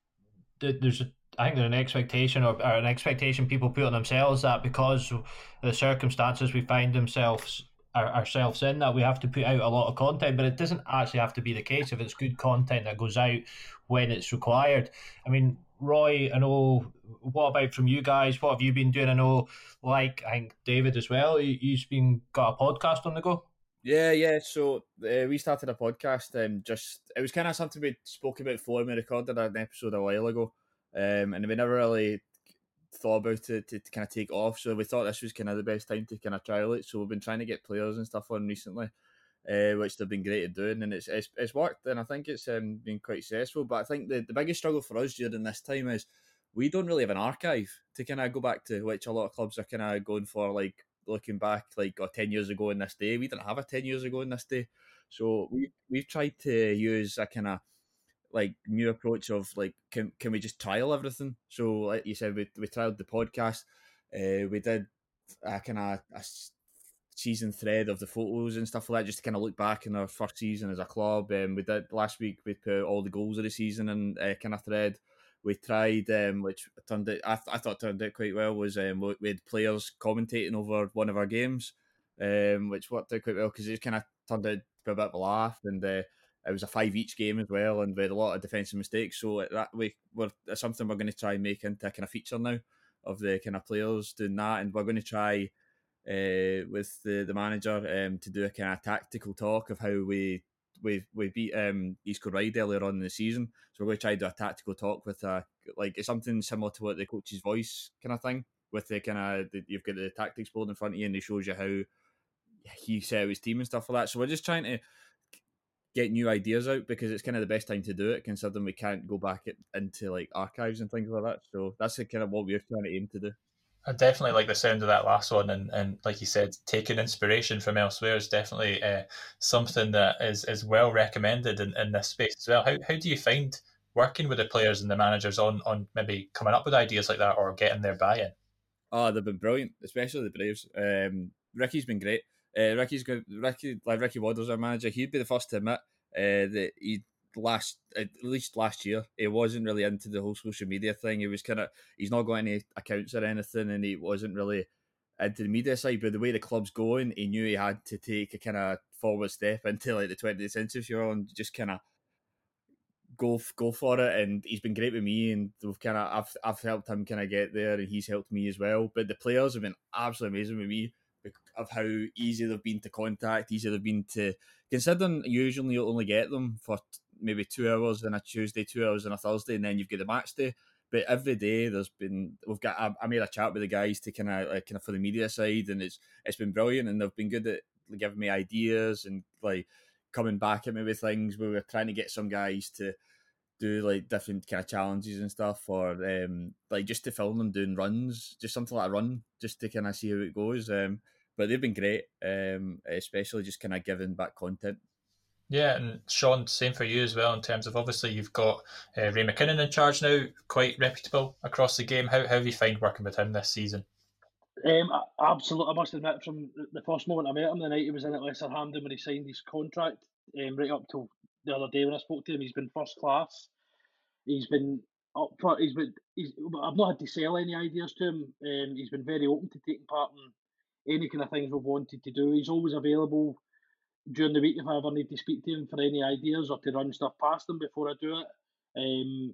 that there's a, I think there's an expectation or, or an expectation people put on themselves that because of the circumstances we find themselves our, ourselves in, that we have to put out a lot of content, but it doesn't actually have to be the case if it's good content that goes out when it's required. I mean, Roy, I know, what about from you guys? What have you been doing? I know, like, I think David as well, you, you've been got a podcast on the go. Yeah, yeah. So uh, we started a podcast. Um, just it was kind of something we spoke about before. We recorded an episode a while ago, um, and we never really thought about it to, to kind of take off. So we thought this was kind of the best time to kind of trial it. So we've been trying to get players and stuff on recently, uh, which they've been great at doing, and it's it's, it's worked, and I think it's um, been quite successful. But I think the, the biggest struggle for us during this time is we don't really have an archive to kind of go back to, which a lot of clubs are kind of going for, like looking back, like oh, ten years ago in this day. We didn't have a ten years ago in this day, so we we've tried to use a kind of like new approach of like can can we just trial everything? So like you said, we we trialed the podcast. Uh, we did a kind of a season thread of the photos and stuff like that, just to kind of look back in our first season as a club. Um, we did last week. We put all the goals of the season in a kind of thread. We tried, um, which turned out, I, th- I thought turned out quite well, was um, we had players commentating over one of our games, um, which worked out quite well because it kind of turned out to be a bit of a laugh, and uh, it was a five each game as well, and we had a lot of defensive mistakes. So that we were that's something we're going to try and make into a kind of feature now of the kind of players doing that, and we're going to try uh, with the the manager um, to do a kind of tactical talk of how we. We we beat um, East Kilbride earlier on in the season, so we're going to try to do a tactical talk with a like it's something similar to what the coach's voice kind of thing. With the kind of the, you've got the tactics board in front of you, and he shows you how he set out his team and stuff like that. So we're just trying to get new ideas out because it's kind of the best time to do it, considering we can't go back it, into like archives and things like that. So that's kind of what we're trying to aim to do. I definitely like the sound of that last one, and, and like you said, taking inspiration from elsewhere is definitely uh, something that is, is well recommended in, in this space as well. How how do you find working with the players and the managers on, on maybe coming up with ideas like that or getting their buy-in? Oh, they've been brilliant, especially the Braves. Um, Ricky's been great. Uh, Ricky's good. Ricky, like Ricky Waddell's our manager. He'd be the first to admit uh, that he last at least last year he wasn't really into the whole social media thing. He was kind of he's not got any accounts or anything, and he wasn't really into the media side. But the way the club's going, he knew he had to take a kind of forward step into like the twentieth century, if you're on, just kind of go go for it. And he's been great with me, and we've kind of I've I've helped him kind of get there, and he's helped me as well. But the players have been absolutely amazing with me, of how easy they've been to contact, easy they've been to, considering usually you'll only get them for maybe two hours on a Tuesday, two hours on a Thursday, and then you've got the match day. But every day there's been, we've got, I, I made a chat with the guys to kind of, like, kind of for the media side, and it's it's been brilliant, and they've been good at giving me ideas and like coming back at me with things. We were trying to get some guys to do like different kind of challenges and stuff, or um, like just to film them doing runs, just something like a run, just to kind of see how it goes. Um, but they've been great, um, especially just kind of giving back content. Yeah, and Sean, same for you as well, in terms of obviously you've got uh, Ray McKinnon in charge now, quite reputable across the game. How, how have you found working with him this season? Um, absolutely, I must admit, from the first moment I met him, the night he was in at Lesser Hampden when he signed his contract, um, right up till the other day when I spoke to him, he's been first class. He's been up for. He's been. He's. I've not had to sell any ideas to him. Um, he's been very open to taking part in any kind of things we've wanted to do. He's always available during the week if I ever need to speak to him for any ideas or to run stuff past him before I do it. Um,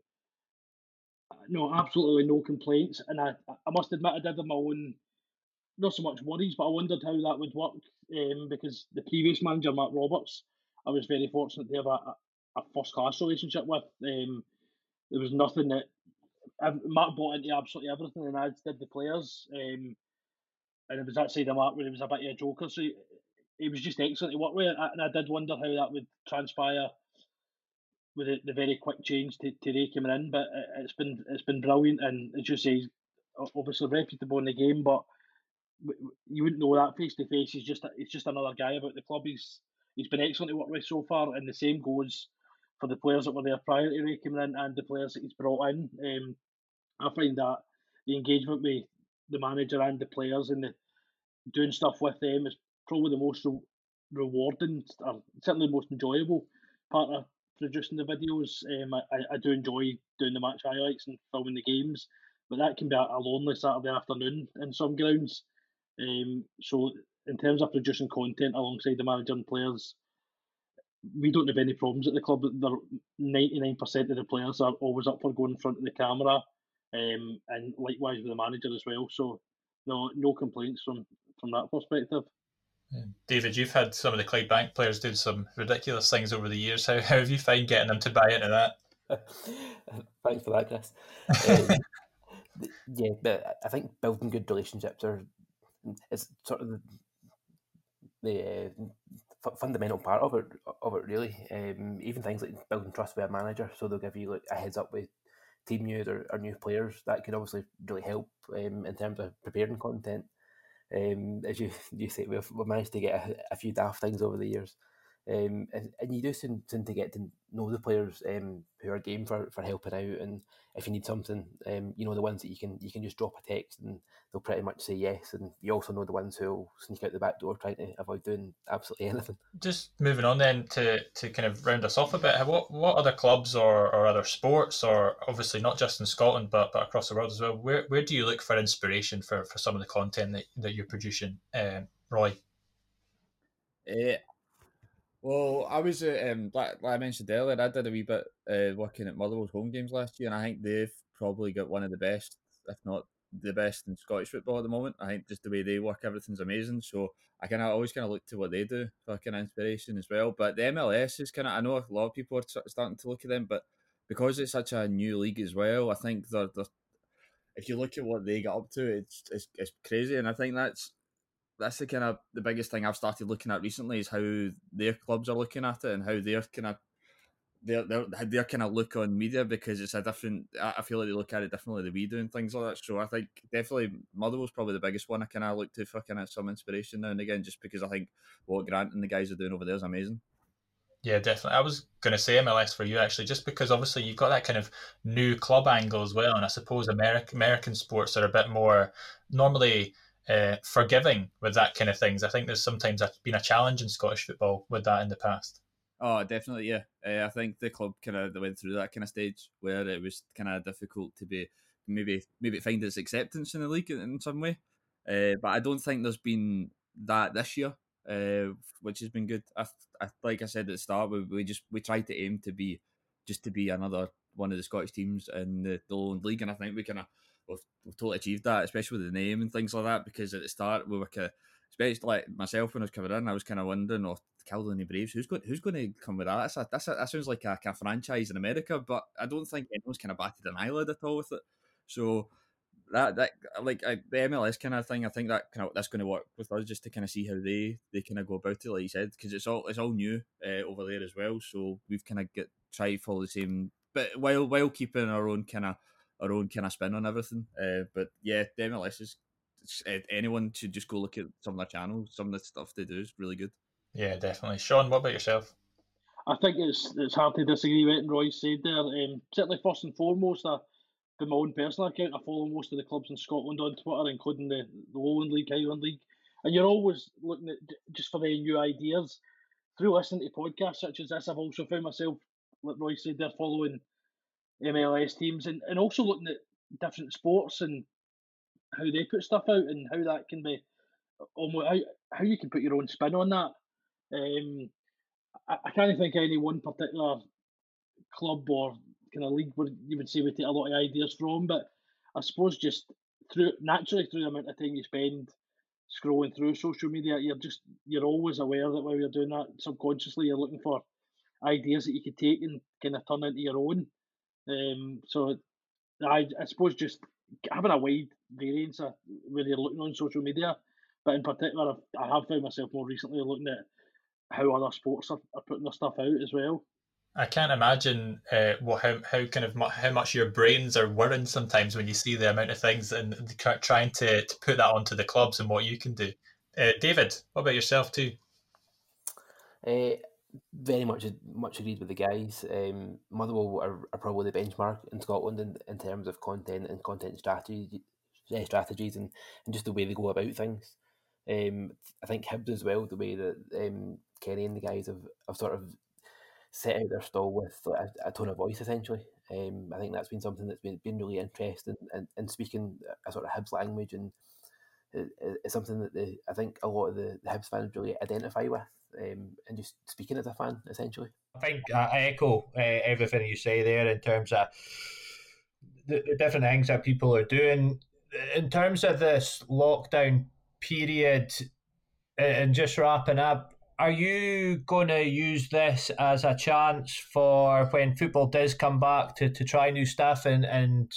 no, absolutely no complaints. And I, I must admit, I did have my own, not so much worries, but I wondered how that would work um, because the previous manager, Mark Roberts, I was very fortunate to have a, a first class relationship with. Um, there was nothing that Mark bought into absolutely everything, and as did the players. Um, and it was that side of Mark where he was a bit of a joker, so he, he was just excellent to work with. And I did wonder how that would transpire with the, the very quick change to, to Ray coming in, but it, it's been it's been brilliant. And as you say, he's obviously reputable in the game, but you wouldn't know that face to face. He's just he's just another guy about the club. He's he's been excellent to work with so far, and the same goes for the players that were there prior to Ray coming in and the players that he's brought in. Um, I find that the engagement with the manager and the players and the doing stuff with them is probably the most re- rewarding, or certainly the most enjoyable part of producing the videos. Um, I, I do enjoy doing the match highlights and filming the games, but that can be a, a lonely Saturday afternoon in some grounds. Um, so in terms of producing content alongside the manager and players, we don't have any problems at the club. ninety-nine percent of the players are always up for going in front of the camera, um, and likewise with the manager as well. So no, no complaints from from that perspective. David, you've had some of the Clydebank players doing some ridiculous things over the years. How, how have you found getting them to buy into that? Thanks for that, Chris. um, yeah, but I think building good relationships are is sort of the, the uh, fundamental part of it. Of it, really. Um, even things like building trust with a manager, so they'll give you like a heads up with team news or, or new players. That could obviously really help um, in terms of preparing content. Um, as you you say, we've, we've managed to get a, a few daft things over the years, um, and, and you do seem, seem to get to know the players um, who are game for, for helping out. And if you need something, um, you know the ones that you can you can just drop a text and they'll pretty much say yes. And you also know the ones who will sneak out the back door trying to avoid doing absolutely anything. Just moving on then to, to kind of round us off a bit, what what other clubs or, or other sports, or obviously not just in Scotland but, but across the world as well, where where do you look for inspiration for, for some of the content that, that you're producing, um, Roy? Uh, well, I was, uh, um, like, like I mentioned earlier, I did a wee bit uh, working at Motherwell's home games last year, and I think they've probably got one of the best, if not the best in Scottish football at the moment. I think just the way they work, everything's amazing. So I kind of always kind of look to what they do for kind of inspiration as well. But the M L S is kind of, I know a lot of people are starting to look at them, but because it's such a new league as well, I think they're, they're if you look at what they get up to, it's, it's it's crazy, and I think that's that's the kind of the biggest thing I've started looking at recently is how their clubs are looking at it and how they're kind of their their their kind of look on media, because it's a different. I feel like they look at it differently than we do and things like that. So I think definitely Motherwell's probably the biggest one I kind of look to for kind of some inspiration now and again, just because I think what Grant and the guys are doing over there is amazing. Yeah, definitely. I was going to say M L S for you actually, just because obviously you've got that kind of new club angle as well, and I suppose American American sports are a bit more normally uh, forgiving with that kind of things. I think there's sometimes been a challenge in Scottish football with that in the past. Oh, definitely, yeah. Uh, I think the club kind of went through that kind of stage where it was kind of difficult to be maybe maybe find its acceptance in the league in, in some way. Uh, but I don't think there's been that this year, uh, which has been good. I, I, like I said at the start, we, we just we tried to aim to be just to be another one of the Scottish teams in the, the Lowland League, and I think we kind of we've, we've totally achieved that, especially with the name and things like that. Because at the start we were kind of, especially like myself when I was coming in, I was kind of wondering, oh, Caledonian Braves, who's going, who's going to come with that? That's a, that's a, that sounds like a, a franchise in America, but I don't think anyone's kind of batted an eyelid at all with it. So that that like I, the M L S kind of thing, I think that kind of that's going to work with us just to kind of see how they, they kind of go about it, like you said, because it's all it's all new uh, over there as well. So we've kind of get try to follow the same, but while while keeping our own kind of our own kind of spin on everything. Uh, but yeah, the M L S is. Anyone should just go look at some of their channels. Some of the stuff they do is really good. Yeah, definitely. Sean, what about yourself? I think it's it's hard to disagree with what Roy said there. Um, certainly, first and foremost, I, from my own personal account, I follow most of the clubs in Scotland on Twitter, including the, the Lowland League, Highland League. And you're always looking at just for the new ideas. Through listening to podcasts such as this, I've also found myself, like Roy said, they're following M L S teams and, and also looking at different sports and how they put stuff out and how that can be almost how, how you can put your own spin on that. Um, I, I can't think of any one particular club or kind of league where you would say we take a lot of ideas from, but I suppose just through naturally through the amount of time you spend scrolling through social media, you're just you're always aware that while you're doing that subconsciously, you're looking for ideas that you could take and kind of turn into your own. Um, so I, I suppose just having a wide variance of where you're looking on social media, but in particular, I have found myself more recently looking at how other sports are, are putting their stuff out as well. I can't imagine uh, what how how kind of mu- how much your brains are whirring sometimes when you see the amount of things and the try- trying to, to put that onto the clubs and what you can do. Uh, David, what about yourself too? Uh, very much much agreed with the guys. Um, Motherwell are, are probably the benchmark in Scotland in, in terms of content and content strategy, uh, strategies and, and just the way they go about things. Um, I think Hibs as well, the way that um, Kenny and the guys have, have sort of set out their stall with like, a, a tone of voice essentially. Um, I think that's been something that's been, been really interesting and, and speaking a sort of Hibs language and is something that the, I think a lot of the, the Hibs fans really identify with, um, and just speaking as a fan essentially. I think uh, I echo uh, everything you say there in terms of the, the different things that people are doing. In terms of this lockdown period, and just wrapping up, are you going to use this as a chance for when football does come back to, to try new stuff and, and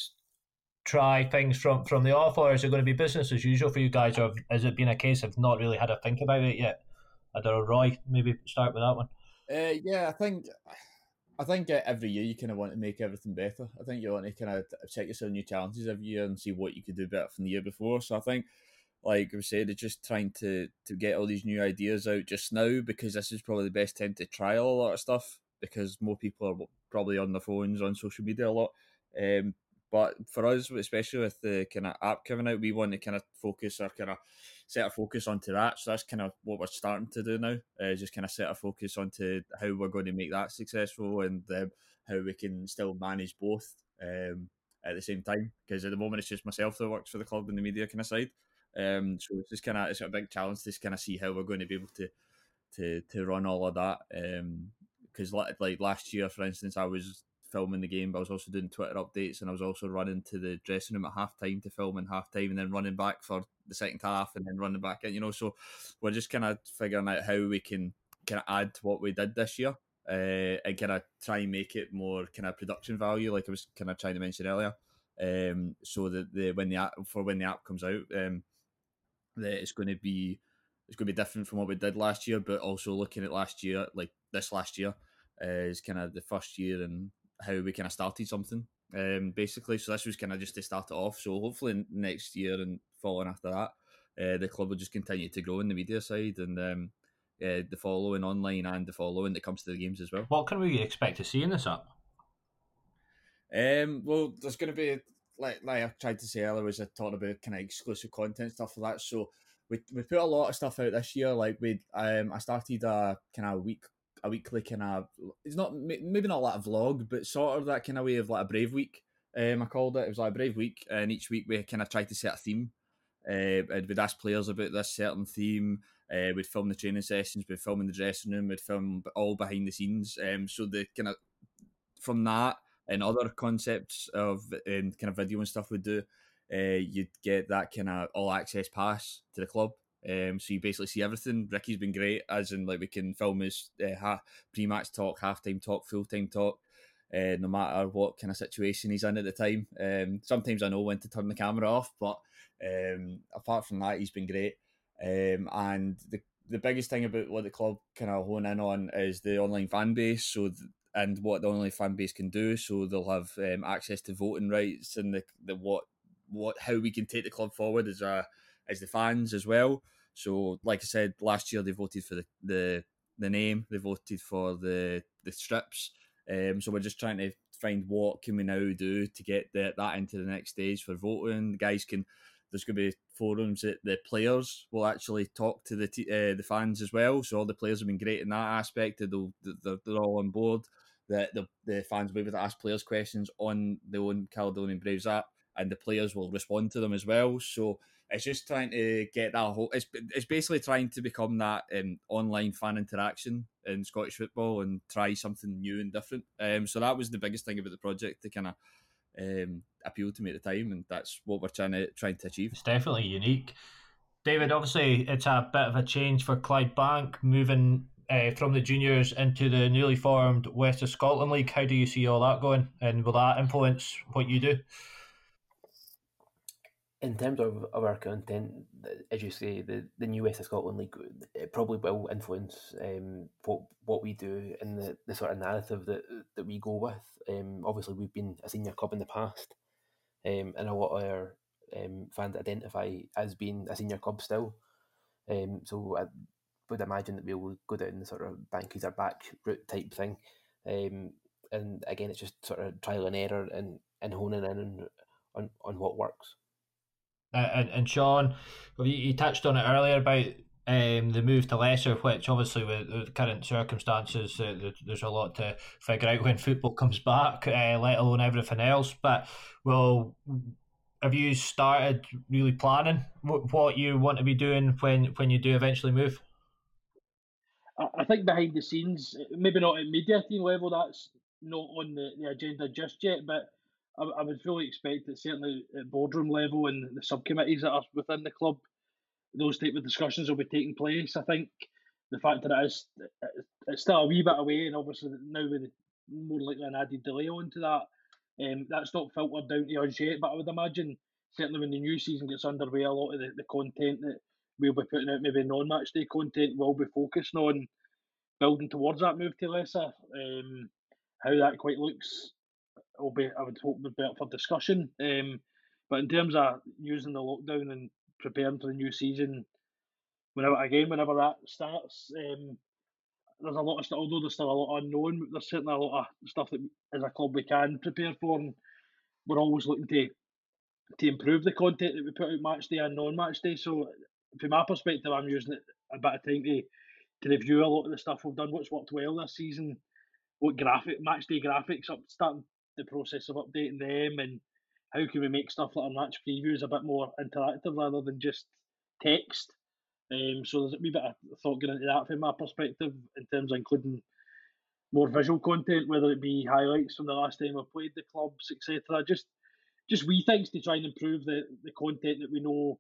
try things from, from the off, or is it going to be business as usual for you guys, or has it been a case of not really had a think about it yet? I don't know, Roy, maybe start with that one. Uh, yeah, I think I think uh, every year you kind of want to make everything better. I think you want to kind of set yourself new challenges every year and see what you could do better from the year before. So I think, like we said, it's just trying to to get all these new ideas out just now because this is probably the best time to trial a lot of stuff because more people are probably on their phones on social media a lot. Um, but for us, especially with the kind of app coming out, we want to kind of focus our kind of set our focus onto that. So that's kind of what we're starting to do now. Uh, just kind of set our focus onto how we're going to make that successful and um, how we can still manage both um, at the same time. Because at the moment, it's just myself that works for the club and the media kind of side. Um, so it's just kind of it's a big challenge to kind of see how we're going to be able to to to run all of that. Because um, like, like last year, for instance, I was filming the game, but I was also doing Twitter updates, and I was also running to the dressing room at half time to film in half time, and then running back for the second half, and then running back in. You know, so we're just kind of figuring out how we can kind of add to what we did this year. Uh, and kind of try and make it more kind of production value, like I was kind of trying to mention earlier. Um, so that the when the app for when the app comes out, um, that it's going to be it's going to be different from what we did last year, but also looking at last year, like this last year, uh, is kind of the first year and how we kind of started something, um, basically. So this was kind of just to start it off. So hopefully next year and following after that, uh, the club will just continue to grow in the media side and um, uh, the following online and the following that comes to the games as well. What can we expect to see in this app? Um, well, there's going to be like like I tried to say earlier, was I talked about kind of exclusive content stuff like that. So we we put a lot of stuff out this year. Like we, um, I started a kind of week a weekly kind of it's not maybe not like a vlog, but sort of that kind of way of like a Brave Week. Um, I called it. It was like a Brave Week, and each week we kind of tried to set a theme. Uh, and we'd ask players about this certain theme. Uh, we'd film the training sessions. We'd film in the dressing room. We'd film all behind the scenes. Um, so the kind of from that and other concepts of um, kind of video and stuff we do, uh, you'd get that kind of all access pass to the club. Um, so you basically see everything. Ricky's been great, as in like we can film his uh, ha- pre-match talk, half-time talk, full-time talk, uh, no matter what kind of situation he's in at the time. Um, sometimes I know when to turn the camera off, but um, apart from that, he's been great. Um, and the the biggest thing about what the club kind of hone in on is the online fan base. So th- and what the online fan base can do. So they'll have um, access to voting rights and the the what what how we can take the club forward as a as the fans as well. So like I said, last year they voted for the the, the name, they voted for the the strips. Um, so we're just trying to find what can we now do to get the, that into the next stage for voting. The guys can. There's going to be forums that the players will actually talk to the t- uh, the fans as well. So all the players have been great in that aspect. They'll, they're, they're all on board. The, the, the fans will be able to ask players questions on the own Caledonian Braves app, and the players will respond to them as well. So it's just trying to get that whole. It's, it's basically trying to become that um, online fan interaction in Scottish football and try something new and different. Um, so that was the biggest thing about the project to kind of um, appealed to me at the time, and that's what we're trying to trying to achieve. It's definitely unique. David, obviously it's a bit of a change for Clydebank moving uh, from the juniors into the newly formed West of Scotland League. How do you see all that going, and will that influence what you do? in terms of, of our content, as you say, the, the new West of Scotland League, it probably will influence um, what what we do and the, the sort of narrative that that we go with. Um, obviously, we've been a senior club in the past, um, and a lot of our um, fans identify as being a senior club still. Um, so I would imagine that we'll go down the sort of Bankies are back route type thing. Um, and again, it's just sort of trial and error and, and honing in on, on what works. Uh, and, and Sean, you, you touched on it earlier about um, the move to Leicester, which obviously with the current circumstances, uh, there's a lot to figure out when football comes back, uh, let alone everything else. But, well, have you started really planning what, what you want to be doing when, when you do eventually move? I think behind the scenes, maybe not at media team level, that's not on the, the agenda just yet, but I, I would fully expect that certainly at boardroom level and the subcommittees that are within the club, those type of discussions will be taking place. I think the fact that it is it's still a wee bit away, and obviously now with more likely an added delay onto that, um, that's not filtered down to us yet. But I would imagine certainly when the new season gets underway, a lot of the, the content that we'll be putting out, maybe non-match day content, will be focusing on building towards that move to Leicester. Um, how that quite looks will be, I would hope, would be up for discussion. Um, but in terms of using the lockdown and preparing for the new season, whenever again, whenever that starts, um, there's a lot of stuff. Although there's still a lot unknown, there's certainly a lot of stuff that as a club we can prepare for, and we're always looking to to improve the content that we put out match day and non-match day. So, from my perspective, I'm using it a bit of time to to review a lot of the stuff we've done, what's worked well this season, what graphic match day graphics, up starting the process of updating them, and how can we make stuff like our match previews a bit more interactive rather than just text. Um, so there's a wee bit of thought going into that from my perspective in terms of including more visual content, whether it be highlights from the last time we played the clubs, et cetera. Just just wee things to try and improve the, the content that we know,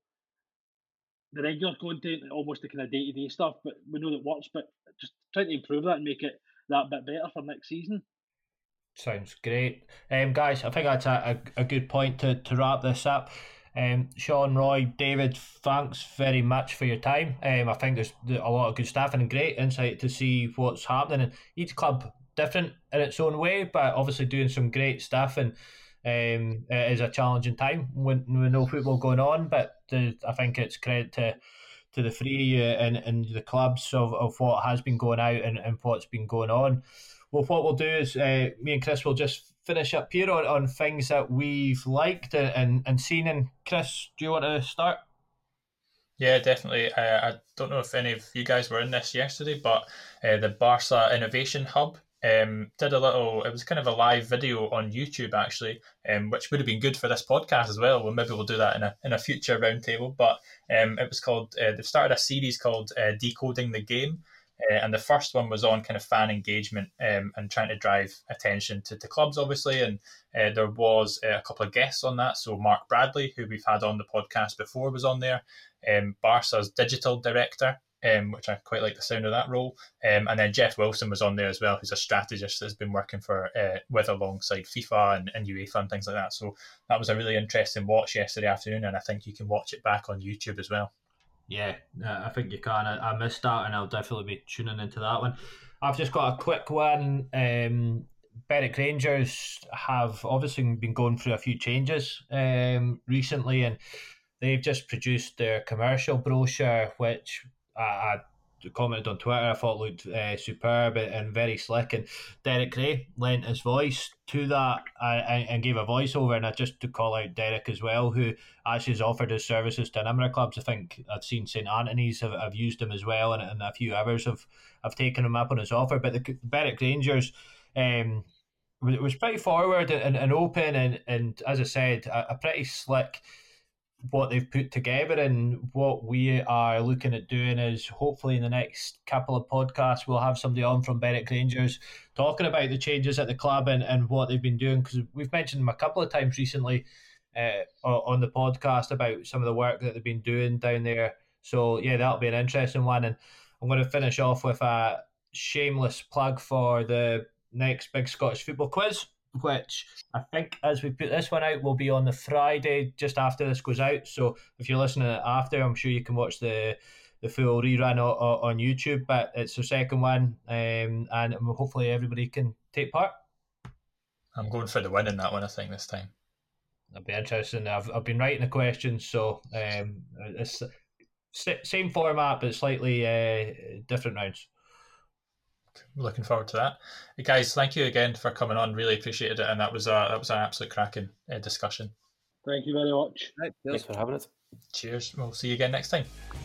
the regular content, almost the kind of day to day stuff, but we know that works. But just trying to improve that and make it that bit better for next season. Sounds great, um, guys. I think that's a, a, a good point to, to wrap this up. Um, Sean, Roy, David, thanks very much for your time. Um, I think there's a lot of good stuff and great insight to see what's happening. And each club different in its own way, but obviously doing some great stuff. And um, it is a challenging time when with no football going on. But the, I think it's credit to to the three of you and, and the clubs of, of what has been going out and, and what's been going on. Well, what we'll do is uh, me and Chris will just finish up here on, on things that we've liked and, and seen. And Chris, do you want to start? Yeah, definitely. Uh, I don't know if any of you guys were in this yesterday, but uh, the Barca Innovation Hub um, did a little, it was kind of a live video on YouTube actually, um, which would have been good for this podcast as well. Well, maybe we'll do that in a in a future roundtable. But um, it was called, uh, they've started a series called uh, Decoding the Game. Uh, and the first one was on kind of fan engagement um, and trying to drive attention to the clubs, obviously. And uh, there was uh, a couple of guests on that. So Mark Bradley, who we've had on the podcast before, was on there. Um, Barca's digital director, um, which I quite like the sound of that role. Um, and then Jeff Wilson was on there as well, who's a strategist that's been working for uh, with alongside FIFA and, and UEFA and things like that. So that was a really interesting watch yesterday afternoon. And I think you can watch it back on YouTube as well. Yeah, I think you can. I, I missed that, and I'll definitely be tuning into that one. I've just got a quick one. Um, Berwick Rangers have obviously been going through a few changes um, recently, and they've just produced their commercial brochure, which I, I commented on Twitter. I thought looked uh, superb and very slick. And Derek Ray lent his voice to that and, and gave a voiceover. And I just to call out Derek as well, who actually has offered his services to a number of clubs. I think I've seen St Anthony's have, have used him as well, and, and a few others have, have taken him up on his offer. But the Berwick Rangers um, was, was pretty forward and, and open, and, and as I said, a, a pretty slick what they've put together. And what we are looking at doing is hopefully in the next couple of podcasts we'll have somebody on from Berwick Rangers talking about the changes at the club and, and what they've been doing, because we've mentioned them a couple of times recently uh, on the podcast about some of the work that they've been doing down there. So yeah, that'll be an interesting one. And I'm going to finish off with a shameless plug for the next Big Scottish Football Quiz which I think as we put this one out will be on the Friday just after this goes out. So if you're listening to it after, I'm sure you can watch the the full rerun o- o- on YouTube. But it's the second one, um, and hopefully everybody can take part. I'm going for the win in that one, I think, this time. That'd be interesting. I've I've been writing the questions, so um, it's same format but slightly uh, different rounds. Looking forward to that. Hey guys, thank you again for coming on. Really appreciated it, and that was a that was an absolute cracking uh, discussion. Thank you very much. Thanks for having us. Cheers. We'll see you again next time.